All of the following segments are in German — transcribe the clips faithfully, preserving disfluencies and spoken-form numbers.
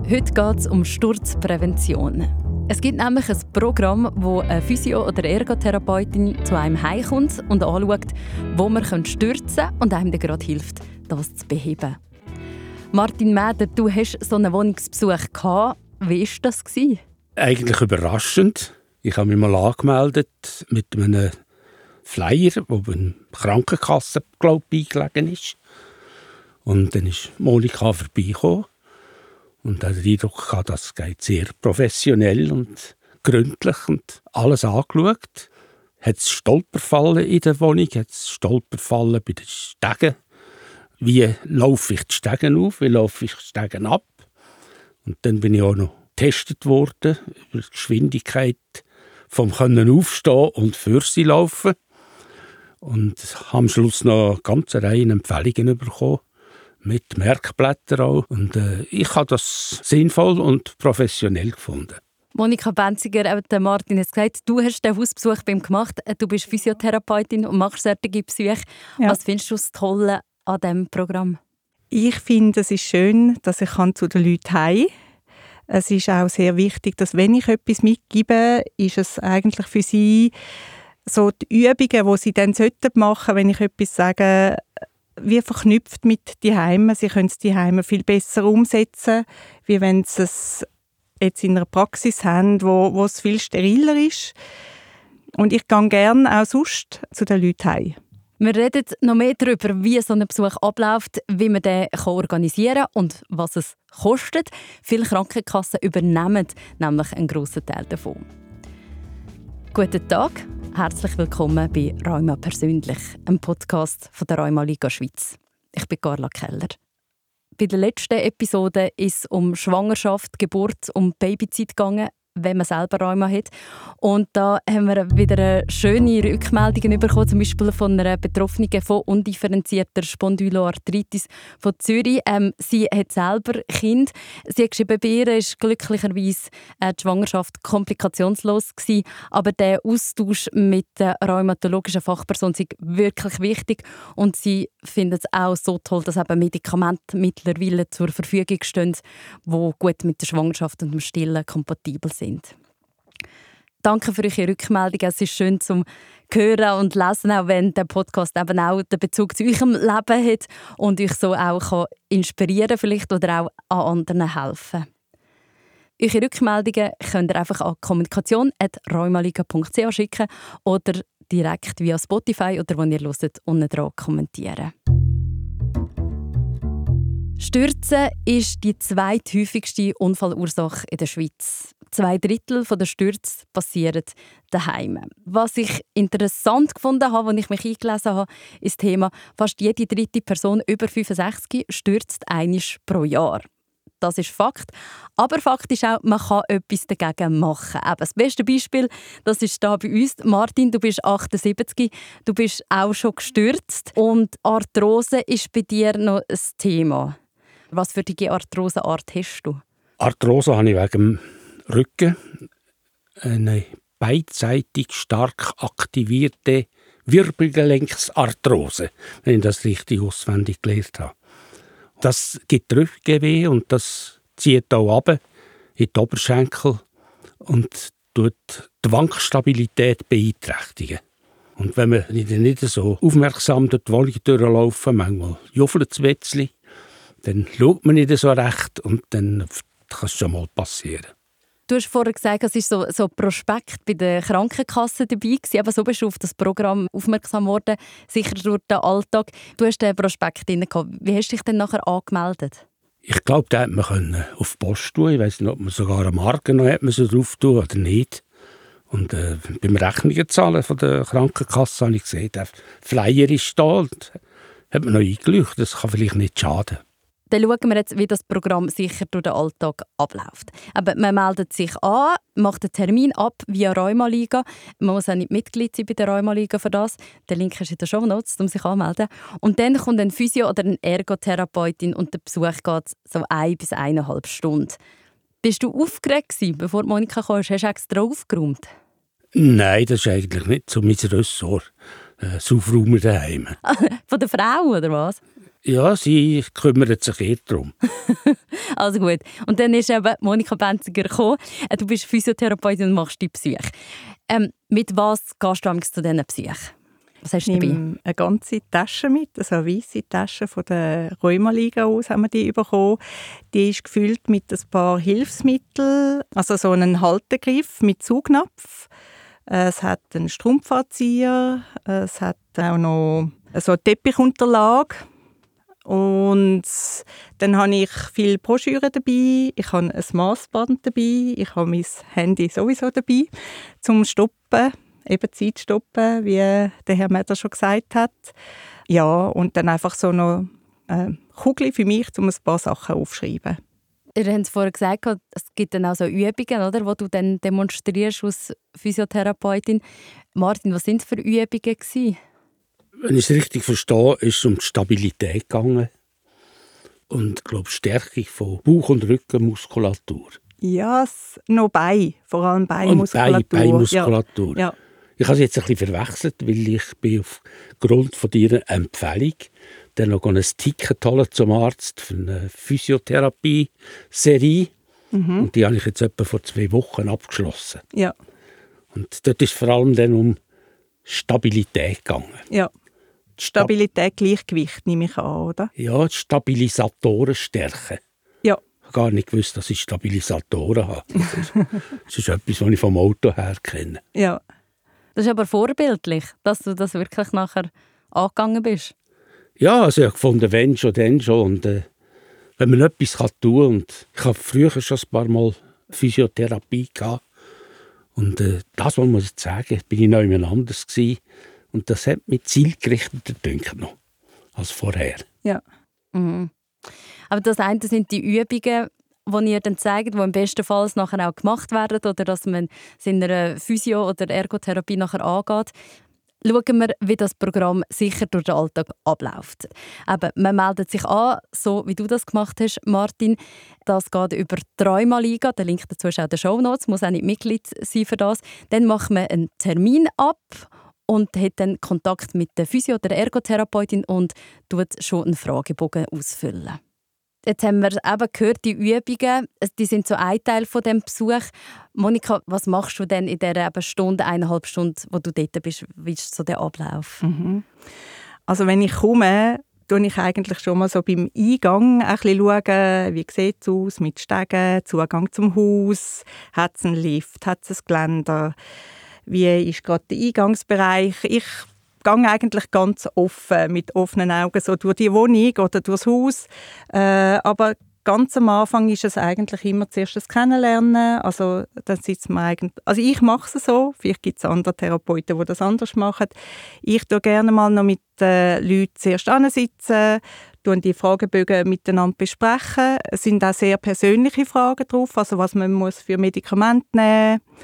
Heute geht es um Sturzprävention. Es gibt nämlich ein Programm, wo eine Physio- oder Ergotherapeutin zu einem heimkommt und anschaut, wo man stürzen kann und einem dann gerade hilft, das zu beheben. Martin Mäder, du hast so einen Wohnungsbesuch gehabt. Wie war das? Eigentlich überraschend. Ich habe mich mal angemeldet mit einem Flyer, der bei der Krankenkasse, glaube ich, eingelegen ist. Und dann ist Monika vorbeigekommen. Und hat den Eindruck gehabt, das geht sehr professionell und gründlich und alles angeschaut. Hat es Stolperfallen in der Wohnung, hat es Stolperfallen bei den Stegen. Wie laufe ich die Stegen auf, wie laufe ich die Stegen ab? Und dann bin ich auch noch getestet worden über die Geschwindigkeit vom Können aufstehen und für sie laufen. Und habe am Schluss noch eine ganze Reihe Empfehlungen bekommen. Mit Merkblättern auch. Und äh, ich habe das sinnvoll und professionell gefunden. Monika Benziger, der Martin hat gesagt, du hast den Hausbesuch bei ihm gemacht. Du bist Physiotherapeutin und machst solche Besuche. Ja. Was findest du das Tolle an diesem Programm? Ich finde, es ist schön, dass ich zu den Leuten heim kann. Es ist auch sehr wichtig, dass wenn ich etwas mitgebe, ist es eigentlich für sie so die Übungen, die sie dann machen sollten, wenn ich etwas sage, wie verknüpft mit die Heime. Sie können es die Heime viel besser umsetzen, wie wenn sie es jetzt in einer Praxis haben, wo, wo es viel steriler ist. Und ich gehe gerne auch sonst zu den Leuten heim. Wir reden noch mehr darüber, wie so ein Besuch abläuft, wie man den organisieren kann und was es kostet. Viele Krankenkassen übernehmen nämlich einen grossen Teil davon. Guten Tag. Herzlich willkommen bei «Rheuma persönlich», einem Podcast von der Rheuma-Liga Schweiz. Ich bin Carla Keller. Bei der letzten Episode ist es um Schwangerschaft, Geburt und Babyzeit gegangen, wenn man selber Rheuma hat. Und da haben wir wieder schöne Rückmeldungen bekommen, zum Beispiel von einer Betroffenen von undifferenzierter Spondyloarthritis von Zürich. Ähm, sie hat selber Kind. Sie hat geschrieben, bei ihr ist glücklicherweise äh, die Schwangerschaft komplikationslos gewesen. Aber der Austausch mit der rheumatologischen Fachperson ist wirklich wichtig. Und sie findet es auch so toll, dass eben Medikamente mittlerweile zur Verfügung stehen, die gut mit der Schwangerschaft und dem Stillen kompatibel sind. Danke für eure Rückmeldung. Es ist schön zum Hören und Lesen, auch wenn der Podcast eben auch den Bezug zu eurem Leben hat und euch so auch inspirieren vielleicht oder auch an anderen helfen. Eure Rückmeldungen könnt ihr einfach an kommunikation at rheumaliga punkt c h schicken oder direkt via Spotify oder wo ihr hört, unten dran kommentieren. Stürzen ist die zweithäufigste Unfallursache in der Schweiz. Zwei Drittel der Stürze passieren daheim. Was ich interessant gefunden habe, als ich mich eingelesen habe, ist das Thema, fast jede dritte Person über fünfundsechzig stürzt einmal pro Jahr. Das ist Fakt. Aber Fakt ist auch, man kann etwas dagegen machen. Eben das beste Beispiel, das ist da bei uns. Martin, du bist achtundsiebzig, du bist auch schon gestürzt. Und Arthrose ist bei dir noch ein Thema. Was für die Arthroseart hast du? Arthrose habe ich wegen dem Rücken. Eine beidseitig stark aktivierte Wirbelgelenksarthrose, wenn ich das richtig auswendig gelernt habe. Das gibt Rückenweh und das zieht auch runter in die Oberschenkel und tut die Wankstabilität beeinträchtigen. Und wenn man nicht so aufmerksam durch die Wohnung durchlaufen, manchmal juffelt es Wetzli, dann schaut man nicht so recht und dann kann es schon mal passieren. Du hast vorhin gesagt, es ist so, so ein Prospekt bei der Krankenkasse dabei gewesen, aber so bist du auf das Programm aufmerksam geworden, sicher durch den Alltag. Du hast den Prospekt drin gehabt. Wie hast du dich denn nachher angemeldet? Ich glaube, da hätte man auf die Post tun. Ich weiss nicht, ob man sogar eine Marke noch hat man so drauf tun oder nicht. Und äh, beim Rechnungen zahlen von der Krankenkasse habe ich gesehen, der Flyer ist da und hat man noch eingeleuchtet. Das kann vielleicht nicht schaden. Dann schauen wir jetzt, wie das Programm sicher durch den Alltag abläuft. Aber man meldet sich an, macht einen Termin ab via Rheuma-Liga. Man muss auch nicht Mitglied sein bei der Rheuma-Liga für das. Der Link ist in den Shownotes, um sich anzumelden. Und dann kommt ein Physio- oder eine Ergotherapeutin und der Besuch geht so ein bis eineinhalb Stunden. Bist du aufgeregt gewesen, bevor Monika kam? Hast du extra aufgeräumt? Nein, das ist eigentlich nicht so mein Ressort. Das Aufräumen daheim. Von der Frau, oder was? Ja, sie kümmert sich eher darum. Also gut. Und dann ist eben Monika Benziger gekommen. Du bist Physiotherapeutin und machst die Psyche. Ähm, mit was gehst du zu diesen Psyche? Was hast du Ich dabei? nehme eine ganze Tasche mit, also eine weisse Tasche von der Rheumaliga aus haben wir die bekommen. Die ist gefüllt mit ein paar Hilfsmitteln, also so einen Haltegriff mit Zugnapf. Es hat einen Strumpfanzieher, es hat auch noch so eine Teppichunterlage. Und dann habe ich viele Broschüren dabei, ich habe ein Massband dabei, ich habe mein Handy sowieso dabei, zum Stoppen, eben Zeit stoppen, wie der Herr Meder schon gesagt hat. Ja, und dann einfach so noch eine Kugel für mich, um ein paar Sachen aufzuschreiben. Ihr habt es vorhin gesagt, es gibt dann auch so Übungen, oder, die du dann demonstrierst als Physiotherapeutin. Martin, was waren das für Übungen gewesen? Wenn ich es richtig verstehe, ist es um die Stabilität gegangen. Und ich glaube, Stärkung von Bauch- und Rückenmuskulatur. Ja, yes, noch Bein, vor allem Beinmuskulatur. Und Bein, Beinmuskulatur. Ja. Ja. Ich habe es jetzt ein bisschen verwechselt, weil ich bin aufgrund von deiner Empfehlung dann noch ein Ticket holen zum Arzt für eine Physiotherapie-Serie. Mhm. Und die habe ich jetzt etwa vor zwei Wochen abgeschlossen. Ja. Und dort ist vor allem dann um Stabilität gegangen. Ja. Stabilität, Gleichgewicht nehme ich an, oder? Ja, die Stabilisatoren stärken. Ja. Ich habe gar nicht gewusst, dass ich Stabilisatoren habe. Das ist, das ist etwas, was ich vom Auto her kenne. Ja. Das ist aber vorbildlich, dass du das wirklich nachher angegangen bist. Ja, also ich habe gefunden, wenn schon, dann schon. Und, äh, wenn man etwas kann tun kann. Und ich habe früher schon ein paar Mal Physiotherapie gehabt. Und äh, das, was man muss sagen, bin ich noch jemand anders gewesen. Und das hat mich zielgerichteter gedacht noch als vorher. Ja. Mhm. Aber das eine sind die Übungen, die ihr dann zeigt, die im besten Fall nachher auch gemacht werden oder dass man es in einer Physio- oder Ergotherapie nachher angeht. Schauen wir, wie das Programm sicher durch den Alltag abläuft. Eben, man meldet sich an, so wie du das gemacht hast, Martin. Das geht über die Rheumaliga. Der Link dazu ist auch in den Shownotes. Muss auch nicht Mitglied sein für das. Dann macht man einen Termin ab und hat dann Kontakt mit der Physio- oder Ergotherapeutin und tut schon einen Fragebogen ausfüllen. Jetzt haben wir eben gehört, die Übungen, die sind so ein Teil von dem Besuch. Monika, was machst du denn in dieser Stunde, eineinhalb Stunden, wo du dort bist? Wie ist so der Ablauf? Mhm. Also wenn ich komme, schaue ich eigentlich schon mal so beim Eingang ein bisschen schauen, wie sieht es aus mit Stegen, Zugang zum Haus, hat es einen Lift, hat es ein Geländer, wie ist gerade der Eingangsbereich. Ich gehe eigentlich ganz offen, mit offenen Augen so durch die Wohnung oder durchs Haus. Äh, aber ganz am Anfang ist es eigentlich immer zuerst das Kennenlernen. Also, dann sitzt man eigentlich, also ich mache es so, vielleicht gibt es andere Therapeuten, die das anders machen. Ich tue gerne mal noch mit den Leuten zuerst hinsitzen, die Fragebögen miteinander besprechen. Es sind auch sehr persönliche Fragen drauf, also was man muss für Medikamente nehmen muss.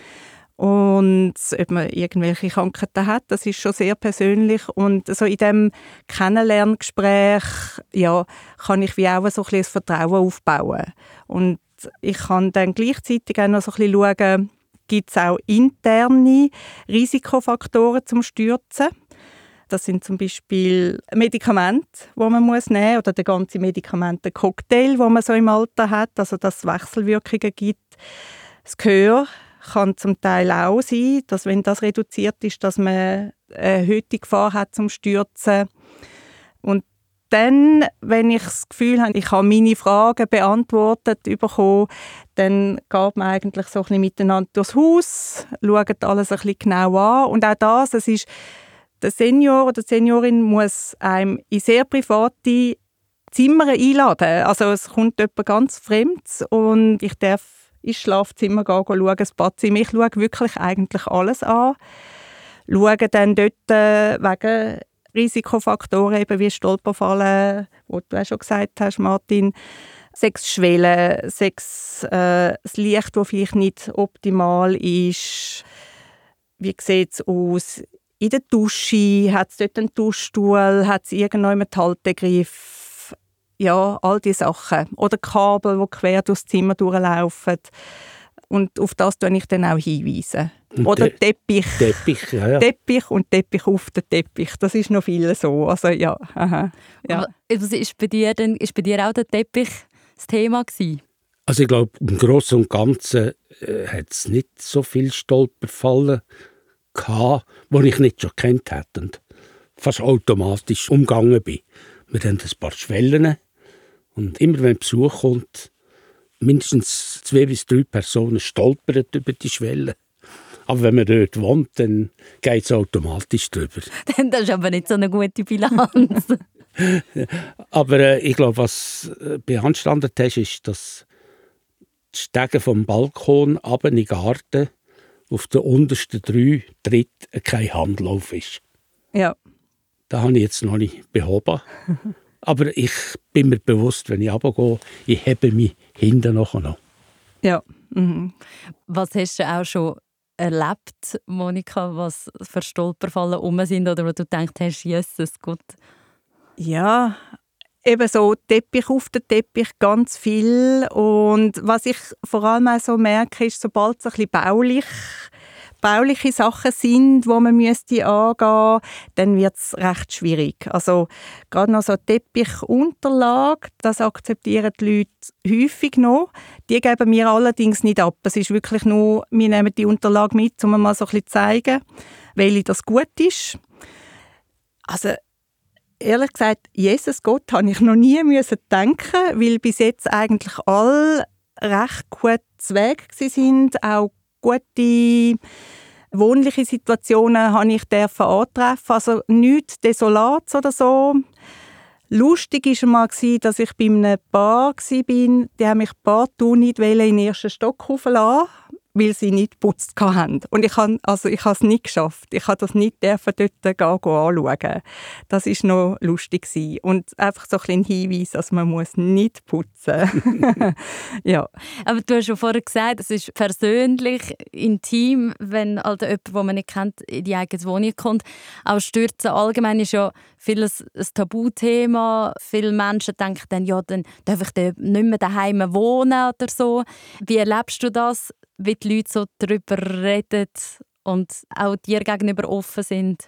Und ob man irgendwelche Krankheiten hat, das ist schon sehr persönlich. Und so in diesem Kennenlerngespräch ja, kann ich wie auch so ein bisschen das Vertrauen aufbauen. Und ich kann dann gleichzeitig auch noch so ein bisschen schauen, gibt es auch interne Risikofaktoren zum Stürzen. Das sind zum Beispiel Medikamente, die man muss nehmen muss, oder der ganze Medikamentencocktail, den man so im Alter hat, also dass es Wechselwirkungen gibt. Das Gehör kann zum Teil auch sein, dass wenn das reduziert ist, dass man eine erhöhte Gefahr hat zum Stürzen. Und dann, wenn ich das Gefühl habe, ich habe meine Fragen beantwortet bekommen, dann geht man eigentlich so ein bisschen miteinander durchs Haus, schaut alles ein bisschen genau an. Und auch das, es ist, der Senior oder die Seniorin muss einem in sehr private Zimmer einladen. Also es kommt jemand ganz Fremdes und ich darf ins Schlafzimmer gehen, schauen, das Badzimmer. Ich schaue wirklich eigentlich alles an. Schaue dann dort äh, wegen Risikofaktoren, eben wie Stolperfallen, wo du auch schon gesagt hast, Martin, sechs Schwellen, sechs äh, das Licht, das vielleicht nicht optimal ist. Wie sieht es aus? In der Dusche, hat es dort einen Duschstuhl, hat es irgendwo einen Haltegriff? Ja, all diese Sachen. Oder Kabel, die quer durchs Zimmer durchlaufen. Und auf das weise ich dann auch hinweisen. Und Oder Te- Teppich. Teppich, ja, ja. Teppich und Teppich auf den Teppich. Das ist noch viel so. Also, ja, aha, ja. Aber was ist bei dir denn, ist bei dir auch der Teppich das Thema gewesen? Also ich glaube, im Großen und Ganzen äh, hat es nicht so viele Stolperfallen gehabt, die ich nicht schon kennt hätte und fast automatisch umgegangen bin. Wir haben ein paar Schwellen und immer wenn Besuch kommt, mindestens zwei bis drei Personen stolpern über die Schwelle. Aber wenn man dort wohnt, dann geht es automatisch drüber. Das ist aber nicht so eine gute Bilanz. Aber äh, ich glaube, was äh, beanstandet hast, ist, dass die Stege vom Balkon ab in den Garten auf den untersten drei Tritten kein Handlauf ist. Ja. Das habe ich jetzt noch nicht behoben. Aber ich bin mir bewusst, wenn ich runtergehe, ich hebe mich hinten nachher noch. Ja. Mhm. Was hast du auch schon erlebt, Monika, was für Stolperfallen rum sind oder wo du denkst, hast, Jesus Gott? Ja, eben so Teppich auf den Teppich, ganz viel. Und was ich vor allem auch so merke, ist, sobald es ein bisschen baulich, bauliche Sachen sind, die man müsste angehen müsste, dann wird es recht schwierig. Also gerade noch so Teppichunterlage, das akzeptieren die Leute häufig noch. Die geben wir allerdings nicht ab. Es ist wirklich nur, wir nehmen die Unterlage mit, um mal so ein bisschen zu zeigen, welche das gut ist. Also ehrlich gesagt, Jesus Gott habe ich noch nie müssen denken, weil bis jetzt eigentlich alle recht gut zu Weg sind, auch gute wohnliche Situationen habe ich antreffen. Also nichts Desolats oder so. Lustig war mal, dass ich bei einem Paar war. Die haben mich partout nicht in den ersten Stock hochlassen, weil sie nicht geputzt hatten. Und ich habe also ich es nicht geschafft. Ich durfte das nicht dort gehen, anschauen. Das war noch lustig. Und einfach so ein Hinweis, dass man muss nicht putzen muss. Ja. Aber du hast schon vorher gesagt, es ist persönlich, intim, wenn also jemand, den man nicht kennt, in die eigene Wohnung kommt. Auch Stürzen allgemein ist ja vieles ein Tabuthema. Viele Menschen denken dann, ja, dann darf ich nicht mehr daheim wohnen oder so. Wie erlebst du das, wie die Leute so darüber reden und auch dir gegenüber offen sind?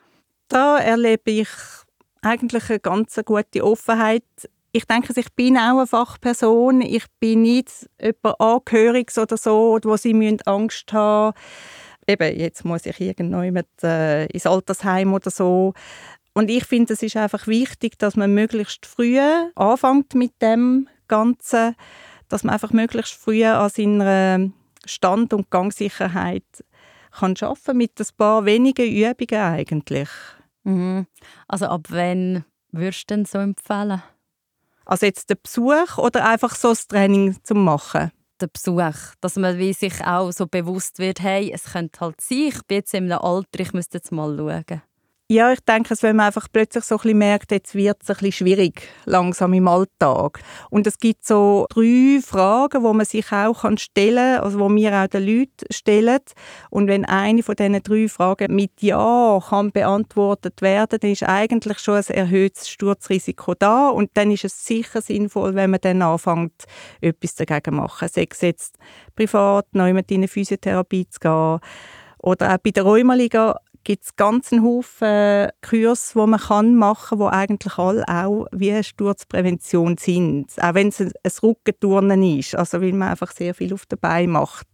Da erlebe ich eigentlich eine ganz gute Offenheit. Ich denke, ich bin auch eine Fachperson. Ich bin nicht jemand Angehöriges oder so, wo sie Angst haben müssen. Eben, jetzt muss ich irgendjemand äh, ins Altersheim oder so. Und ich finde, es ist einfach wichtig, dass man möglichst früh anfängt mit dem Ganzen, dass man einfach möglichst früh an seiner Stand- und Gangsicherheit kann arbeiten, mit ein paar wenigen Übungen eigentlich. Mhm. Also ab wann würdest du denn so empfehlen? Also jetzt der Besuch oder einfach so das Training zu machen? Der Besuch, dass man wie sich auch so bewusst wird, hey, es könnte halt sein, ich bin jetzt in einem Alter, ich müsste jetzt mal schauen. Ja, ich denke, wenn man einfach plötzlich so ein bisschen merkt, jetzt wird es ein bisschen schwierig, langsam im Alltag. Und es gibt so drei Fragen, die man sich auch stellen kann, also die wir auch den Leuten stellen. Und wenn eine von diesen drei Fragen mit Ja kann beantwortet werden, dann ist eigentlich schon ein erhöhtes Sturzrisiko da. Und dann ist es sicher sinnvoll, wenn man dann anfängt, etwas dagegen zu machen. Sei es jetzt privat, noch in eine Physiotherapie zu gehen oder auch bei der Rheumaliga gibt es ganz einen Haufen Kurse, die man kann machen kann, die eigentlich alle auch wie eine Sturzprävention sind. Auch wenn es ein Rückenturnen ist, also weil man einfach sehr viel auf den Beinen macht.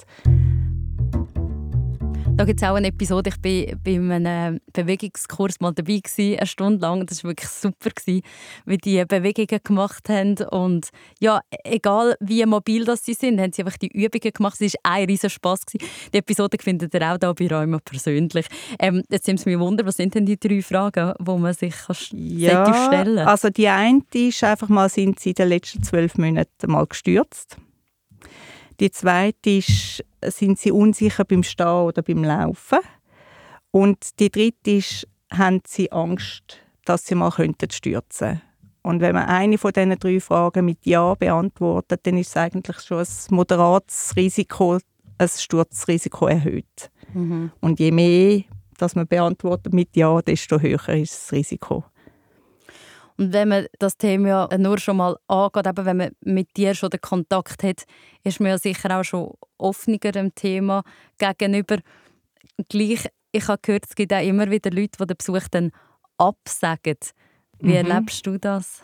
Da gibt es auch eine Episode, ich war bei einem Bewegungskurs mal dabei gewesen, eine Stunde lang. Das war wirklich super, gewesen, wie die Bewegungen gemacht haben. Und ja, egal wie mobil das sie sind, haben sie einfach die Übungen gemacht. Es war ein riesen Spass gewesen. Die Episode findet ihr auch hier bei Rheuma persönlich. Ähm, jetzt sind es mir Wunder, was sind denn die drei Fragen, die man sich ja, stellen kann? Also die eine ist einfach mal, sind sie in den letzten zwölf Monaten mal gestürzt? Die zweite ist, sind sie unsicher beim Stehen oder beim Laufen? Und die dritte ist, haben sie Angst, dass sie mal stürzen könnten? Und wenn man eine von diesen drei Fragen mit Ja beantwortet, dann ist es eigentlich schon ein moderates Risiko, ein Sturzrisiko erhöht. Mhm. Und je mehr dass man beantwortet mit Ja, desto höher ist das Risiko. Und wenn man das Thema ja nur schon mal angeht, eben wenn man mit dir schon den Kontakt hat, ist man ja sicher auch schon offener dem Thema gegenüber. Gleich, ich habe gehört, es gibt auch immer wieder Leute, die den Besuch dann absagen. Wie mhm. erlebst du das?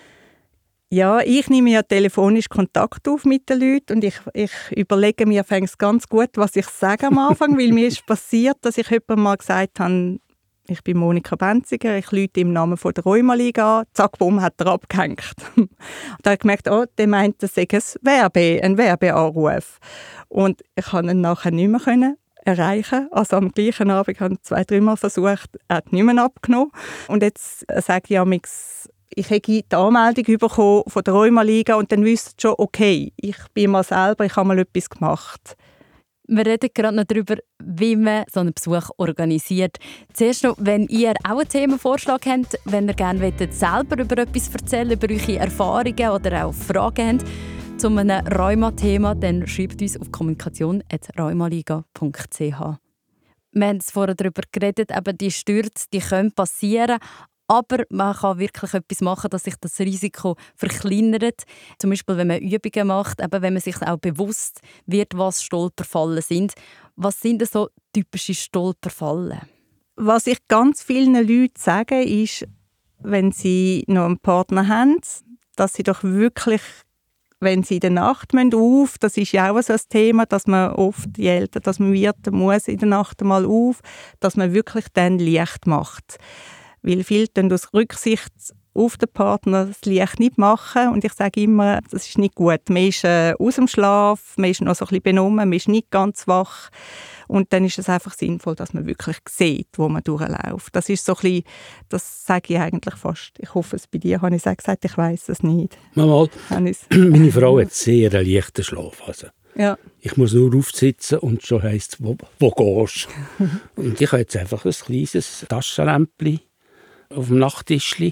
Ja, ich nehme ja telefonisch Kontakt auf mit den Leuten und ich, ich überlege mir ganz gut, was ich sage am Anfang, weil mir ist passiert, dass ich jemandem mal gesagt habe, ich bin Monika Benziger, ich rufe im Namen von der Rheuma-Liga an. Zack, bumm, hat er abgehängt. Und da habe ich gemerkt, oh, der meint, das sei ein, Werbe, ein Werbeanruf. Und ich konnte ihn nachher nicht mehr können erreichen. Also am gleichen Abend habe ich zwei, dreimal versucht, er hat nicht mehr abgenommen. Und jetzt sage ich amix, ich habe die Anmeldung bekommen von der Rheuma-Liga und dann wüsste ich schon, okay, ich bin mal selber, ich habe mal etwas gemacht. Wir reden gerade noch darüber, wie man so einen Besuch organisiert. Zuerst noch, wenn ihr auch einen Themenvorschlag habt, wenn ihr gerne wollt, selber über etwas erzählen, über eure Erfahrungen oder auch Fragen habt zu einem Rheuma-Thema, dann schreibt uns auf kommunikation at rheumaliga punkt c h. Wir haben vorher darüber geredet, eben die Stürze, die können passieren, aber man kann wirklich etwas machen, dass sich das Risiko verkleinert. Zum Beispiel, wenn man Übungen macht, eben wenn man sich auch bewusst wird, was Stolperfallen sind. Was sind denn so typische Stolperfallen? Was ich ganz vielen Leuten sage, ist, wenn sie noch einen Partner haben, dass sie doch wirklich, wenn sie in der Nacht auf müssen, das ist ja auch so ein Thema, dass man oft, je älter dass man wird, muss in der Nacht mal auf, dass man wirklich dann Licht macht. Weil viele dann aus Rücksicht auf den Partner das Licht nicht machen. Und ich sage immer, das ist nicht gut. Man ist äh, aus dem Schlaf, man ist noch so ein bisschen benommen, man ist nicht ganz wach. Und dann ist es einfach sinnvoll, dass man wirklich sieht, wo man durchläuft. Das ist so ein bisschen, das sage ich eigentlich fast. Ich hoffe, es bei dir habe ich es gesagt, ich weiss es nicht. Mal, meine Frau hat sehr einen leichten Schlaf. Also. Ja. Ich muss nur aufsitzen und schon heisst es, wo, wo gehst du? Und ich habe jetzt einfach ein kleines Taschenlämpchen auf dem Nachttischli.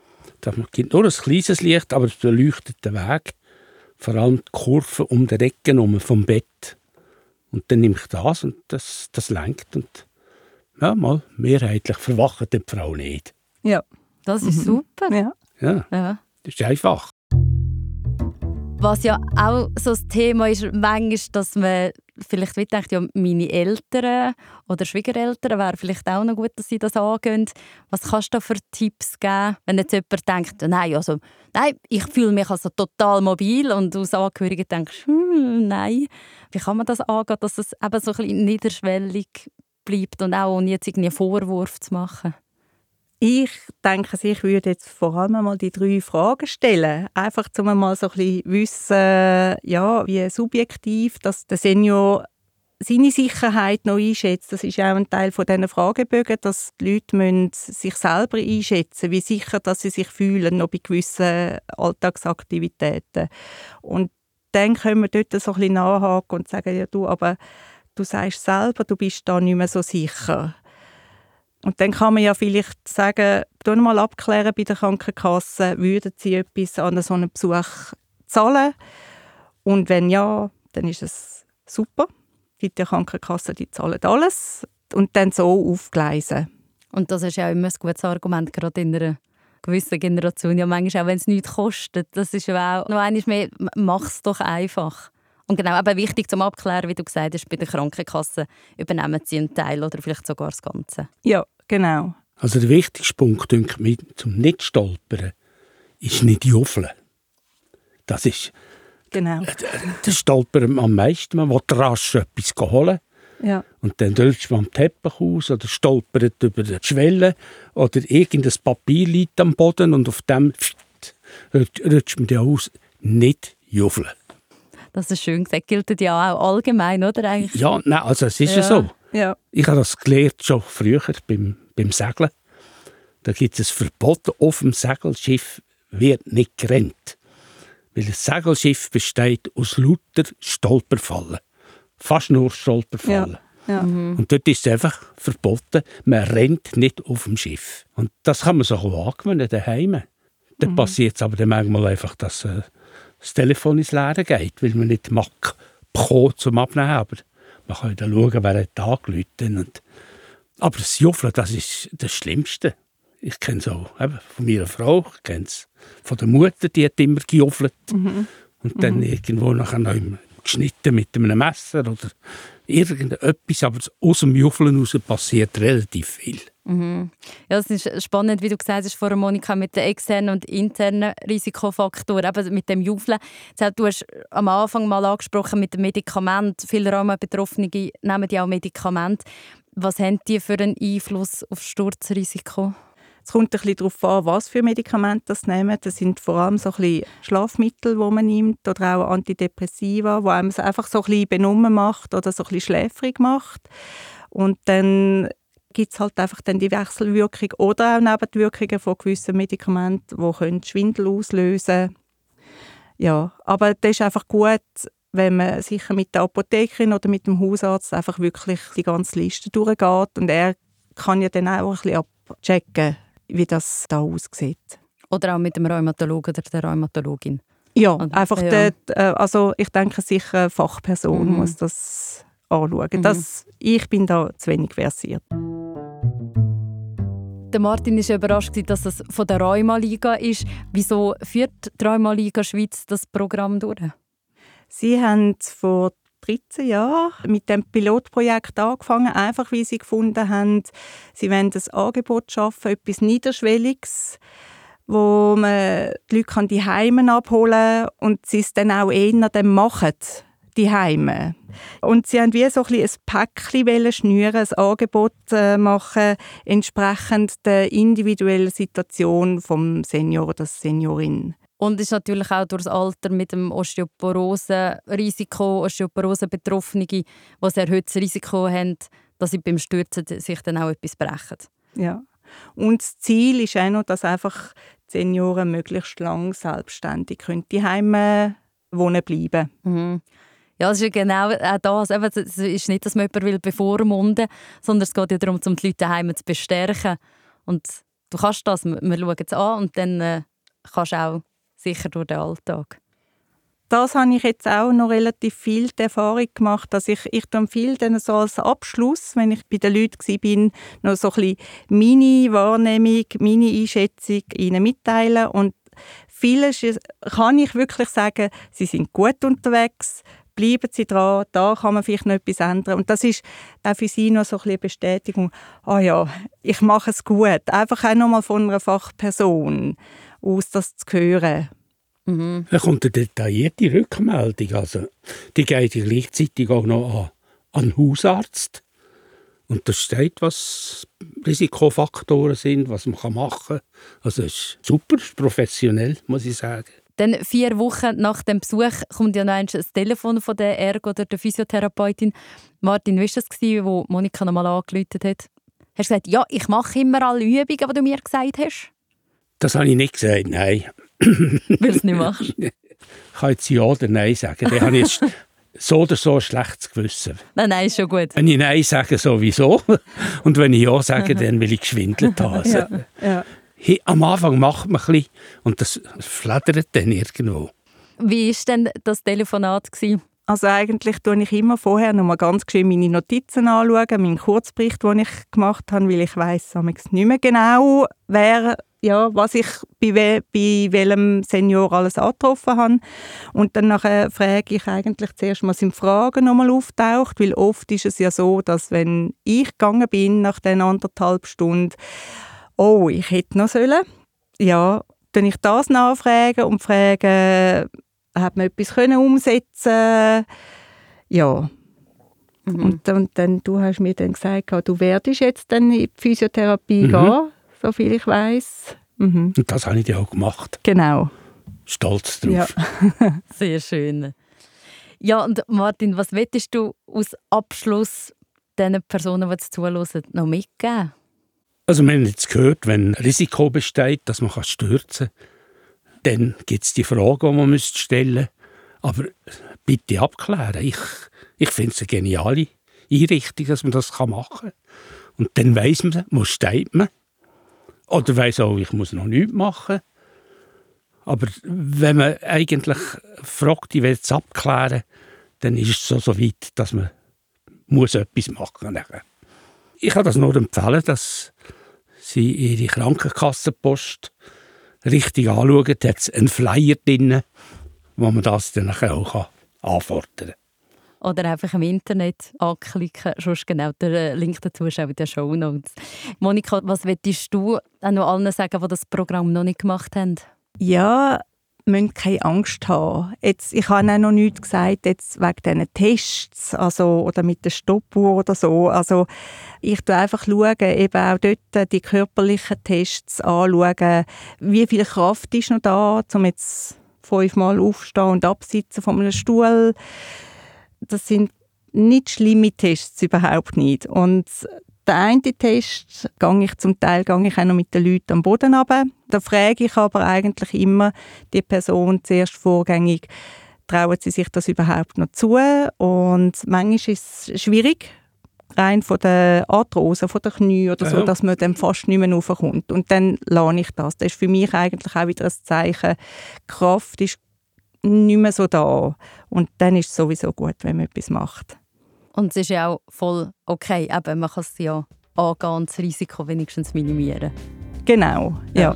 Da gibt nur ein kleines Licht, aber es beleuchtet den Weg. Vor allem die Kurve um den Ecken herum vom Bett. Und dann nehme ich das und das, das lenkt. Und ja, mal mehrheitlich verwacht die Frau nicht. Ja. Das ist mhm. super. Ja. Ja. Ja. Das ist einfach. Was ja auch so das Thema ist, manchmal, dass man vielleicht denkt, ja, meine Eltern oder Schwiegereltern wäre vielleicht auch noch gut, dass sie das angehen. Was kannst du da für Tipps geben, wenn jetzt jemand denkt, nein, also, nein ich fühle mich also total mobil und du als Angehörige denkst, hm, nein. Wie kann man das angehen, dass es eben so ein bisschen niederschwellig bleibt und auch ohne jetzt irgendwie einen Vorwurf zu machen? Ich denke, ich würde jetzt vor allem mal die drei Fragen stellen. Einfach, um mal so ein bisschen wissen, ja, wie subjektiv dass der Senior seine Sicherheit noch einschätzt. Das ist ja auch ein Teil von diesen Fragebögen, dass die Leute müssen sich selber einschätzen, wie sicher dass sie sich fühlen, noch bei gewissen Alltagsaktivitäten. Und dann können wir dort so ein bisschen nachhaken und sagen, ja, du, aber du sagst selber, du bist da nicht mehr so sicher. Und dann kann man ja vielleicht sagen, mal abklären bei der Krankenkasse, würden sie etwas an so einem Besuch zahlen? Und wenn ja, dann ist es super. Die Krankenkasse, die zahlen alles. Und dann so aufgleisen. Und das ist ja auch immer ein gutes Argument, gerade in einer gewissen Generation. Ja, manchmal auch, wenn es nichts kostet. Das ist ja auch noch einmal mehr, mach es doch einfach. Und genau, aber wichtig zum Abklären, wie du gesagt hast, bei der Krankenkasse übernehmen sie einen Teil oder vielleicht sogar das Ganze. Ja, genau. Also der wichtigste Punkt, denke ich, zum Nicht-Stolpern, ist nicht juffeln. Das ist genau. der Stolpern am meisten. Man will rasch etwas holen. Ja. Und dann rutscht man am Teppich aus oder stolpert über die Schwelle oder irgendein Papier liegt am Boden und auf dem rutscht man ja aus. Nicht juffeln. Das ist schön gesagt. Gilt ja auch allgemein, oder? Eigentlich? Ja, nein, also es ist ja, ja so. Ja. Ich habe das gelernt schon früher beim, beim Segeln. Da gibt es ein Verbot, auf dem Segelschiff wird nicht gerannt. Weil ein Segelschiff besteht aus lauter Stolperfallen. Fast nur Stolperfallen. Ja. Ja. Mhm. Und dort ist es einfach verboten, man rennt nicht auf dem Schiff. Und das kann man sich auch angewöhnen daheim. Dann mhm. passiert es aber dann manchmal einfach, dass äh, das Telefon ins Leere geht, weil man nicht mag bekommen zum Abnehmen. Aber man kann dann schauen, wer hat angerufen. Und aber das Juffeln, das ist das Schlimmste. Ich kenne es auch eben, von meiner Frau, ich kenne es von der Mutter, die hat immer gejuffelt. Mhm. Und dann mhm. irgendwo nachher noch geschnitten mit einem Messer oder irgendetwas. Aber aus dem Juffeln heraus passiert relativ viel. Mhm. Ja, es ist spannend, wie du gesagt hast vorher, Monika, mit den externen und internen Risikofaktoren, eben mit dem Juffeln. Du hast am Anfang mal angesprochen mit dem Medikament. Viele Rheuma-Betroffene nehmen ja auch Medikamente. Was haben die für einen Einfluss auf das Sturzrisiko? Es kommt ein bisschen darauf an, was für Medikamente das nehmen. Das sind vor allem so ein bisschen Schlafmittel, die man nimmt, oder auch Antidepressiva, die einem einfach so ein bisschen benommen macht oder so ein bisschen schläfrig macht. Und dann gibt es halt einfach dann die Wechselwirkung oder auch Nebenwirkungen von gewissen Medikamenten, die Schwindel auslösen können. Ja, aber das ist einfach gut, wenn man sicher mit der Apothekerin oder mit dem Hausarzt einfach wirklich die ganze Liste durchgeht. Und er kann ja dann auch ein bisschen abchecken, wie das da aussieht. Oder auch mit dem Rheumatologen oder der Rheumatologin. Ja, oder? einfach ja. Der, also ich denke, sicher eine Fachperson mhm. muss das anschauen. Mhm. Das, ich bin da zu wenig versiert. Der Martin war überrascht, dass es von der Rheuma-Liga ist. Wieso führt die Rheuma-Liga Schweiz das Programm durch? Sie haben vor dreizehn Jahren mit dem Pilotprojekt angefangen, einfach weil sie gefunden haben, sie wollen ein Angebot schaffen, etwas Niederschwelliges, wo man die Leute die Heime abholen kann und sie es dann auch eher dann machen, die Heime. Und sie haben wie so ein, ein Päckchen schnüren, ein Angebot machen, entsprechend der individuellen Situation des Senior oder der Seniorin. Und ist natürlich auch durch das Alter mit dem Osteoporose-Risiko, Osteoporose-Betroffene, die ein erhöhtes Risiko haben, dass sie beim Stürzen sich dann auch etwas brechen. Ja. Und das Ziel ist auch noch, dass einfach die Senioren möglichst lang selbstständig können die Heime wohnen bleiben. Mhm. Ja, es ist genau auch das. Es ist nicht, dass man jemanden bevormunden will, sondern es geht ja darum, um die Leute daheim zu bestärken. Und du kannst das, wir schauen es an und dann äh, kannst du auch sicher durch den Alltag. Das habe ich jetzt auch noch relativ viel die Erfahrung gemacht, dass ich, ich dann viel dann so als Abschluss, wenn ich bei den Leuten war, noch so ein bisschen meine Wahrnehmung, meine Einschätzung ihnen mitteilen. Und vieles kann ich wirklich sagen, sie sind gut unterwegs, bleiben sie dran, da kann man vielleicht noch etwas ändern. Und das ist auch für sie noch so ein bisschen eine Bestätigung, ah ja, ich mache es gut. Einfach auch noch mal von einer Fachperson aus, das zu hören. Mhm. Da kommt eine detaillierte Rückmeldung. Also, die geht gleichzeitig auch noch an, an den Hausarzt. Und da steht, was Risikofaktoren sind, was man machen kann. Also es ist super, professionell, muss ich sagen. Dann vier Wochen nach dem Besuch kommt ja noch ein Telefon von der Ergo oder der Physiotherapeutin. Martin, wie war das, wo Monika noch mal angerufen hat? Hast du gesagt, ja, ich mache immer alle Übungen, die du mir gesagt hast? Das habe ich nicht gesagt, nein. Weil du es nicht machst? Ich kann jetzt Ja oder Nein sagen. Dann habe ich jetzt so oder so ein schlechtes Gewissen. Nein, nein, ist schon gut. Wenn ich Nein sage, sowieso. Und wenn ich Ja sage, dann will ich geschwindelt haben. Also, ja, ja. Hey, am Anfang macht man ein bisschen und das flattert dann irgendwo. Wie war denn das Telefonat? Also eigentlich schaue ich immer vorher noch mal ganz schön meine Notizen anschauen, meinen Kurzbericht, den ich gemacht habe, weil ich weiss nicht mehr genau, wer, ja, was ich bei, we- bei welchem Senior alles angetroffen habe. Und dann nachher frage ich eigentlich zuerst mal, sind Fragen noch mal auftaucht, weil oft ist es ja so, dass wenn ich gegangen bin nach den anderthalb Stunden, oh, ich hätte noch sollen, ja, dann ich das nachfragen und frage, hat man etwas können umsetzen? Ja. Mhm. Und, und dann, du hast mir dann gesagt, du werdest jetzt dann in die Physiotherapie mhm. gehen, soviel ich weiss. Mhm. Und das habe ich ja auch gemacht. Genau. Stolz drauf. Ja. Sehr schön. Ja, und Martin, was möchtest du als Abschluss den Personen, die jetzt zuhören, noch mitgeben? Also wir haben jetzt gehört, wenn Risiko besteht, dass man stürzen kann, dann gibt es die Frage, die man stellen müsste. Aber bitte abklären. Ich, ich finde es eine geniale Einrichtung, dass man das machen kann. Und dann weiss man, wo steht man. Oder weiss auch, ich muss noch nichts machen. Aber wenn man eigentlich fragt, ich will es abklären, dann ist es so, so weit, dass man muss etwas machen muss. Ich kann das nur empfehlen, dass sie ihre Krankenkassenpost richtig anschauen, hat es einen Flyer drin, wo man das dann auch anfordern kann. Oder einfach im Internet anklicken. Sonst genau, der Link dazu ist auch in den Shownotes. Monika, was möchtest du noch allen sagen, die das Programm noch nicht gemacht haben? Ja, müssen keine Angst haben. Jetzt, ich habe auch noch nichts gesagt jetzt wegen diesen Tests also, oder mit der Stoppuhr oder so. Also, ich schaue einfach, schauen, eben auch dort die körperlichen Tests anschauen, wie viel Kraft ist noch da, um jetzt fünfmal aufstehen und absitzen von einem Stuhl. Das sind nicht schlimme Tests, überhaupt nicht. Und der eine Test gehe ich zum Teil gehe ich auch noch mit den Leuten am Boden runter. Da frage ich aber eigentlich immer die Person zuerst vorgängig, trauen sie sich das überhaupt noch zu? Und manchmal ist es schwierig, rein von der Arthrose, von den Knien oder so, ja. dass man dann fast nicht mehr raufkommt. Und dann lerne ich das. Das ist für mich eigentlich auch wieder ein Zeichen, Kraft ist nicht mehr so da. Und dann ist es sowieso gut, wenn man etwas macht. Und es ist ja auch voll okay, eben, man kann es ja angehen und das Risiko wenigstens minimieren. Genau, ja. ja.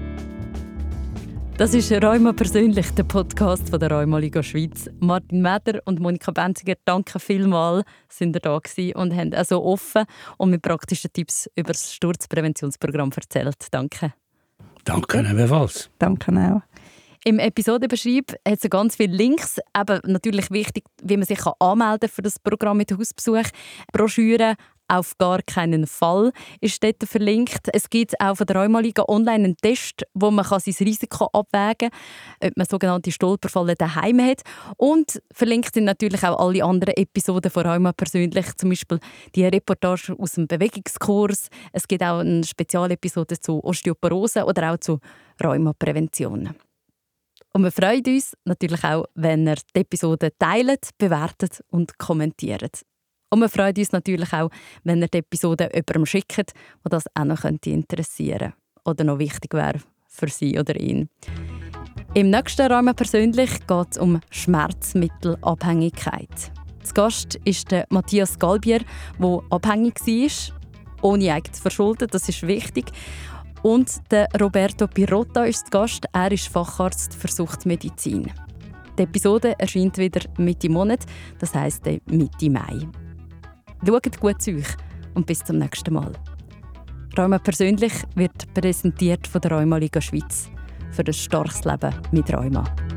Das ist «Rheuma persönlich», der Podcast von der Rheuma-Liga Schweiz. Martin Meder und Monika Benziger, danke vielmals, sind ihr da gewesen und haben auch so offen und mit praktischen Tipps über das Sturzpräventionsprogramm erzählt. Danke. Danke ebenfalls. Danke auch. Im Episodenbeschreib hat es ganz viele Links. Eben natürlich wichtig, wie man sich anmelden kann für das Programm mit Hausbesuch. Broschüre «Auf gar keinen Fall» ist dort verlinkt. Es gibt auch von der Rheuma-Liga online einen Test, wo man sein Risiko abwägen kann, ob man sogenannte Stolperfallen daheim hat. Und verlinkt sind natürlich auch alle anderen Episoden von Rheuma persönlich, zum Beispiel die Reportage aus dem Bewegungskurs. Es gibt auch eine Spezialepisode zu Osteoporose oder auch zu Rheumaprävention. Und wir freuen uns natürlich auch, wenn ihr die Episode teilt, bewertet und kommentiert. Und wir freuen uns natürlich auch, wenn ihr die Episode jemandem schickt, der das auch noch interessieren könnte oder noch wichtig wäre für sie oder ihn. Im nächsten Rheuma persönlich geht es um Schmerzmittelabhängigkeit. Zu Gast ist der Matthias Galbier, der abhängig war, ohne eigenes Verschulden, das ist wichtig. Und der Roberto Pirotta ist zu Gast. Er ist Facharzt für Suchtmedizin. Die Episode erscheint wieder Mitte Monat, das heisst Mitte Mai. Schaut gut zu euch und bis zum nächsten Mal. Rheuma persönlich wird präsentiert von der Rheuma-Liga Schweiz für ein starkes Leben mit Rheuma.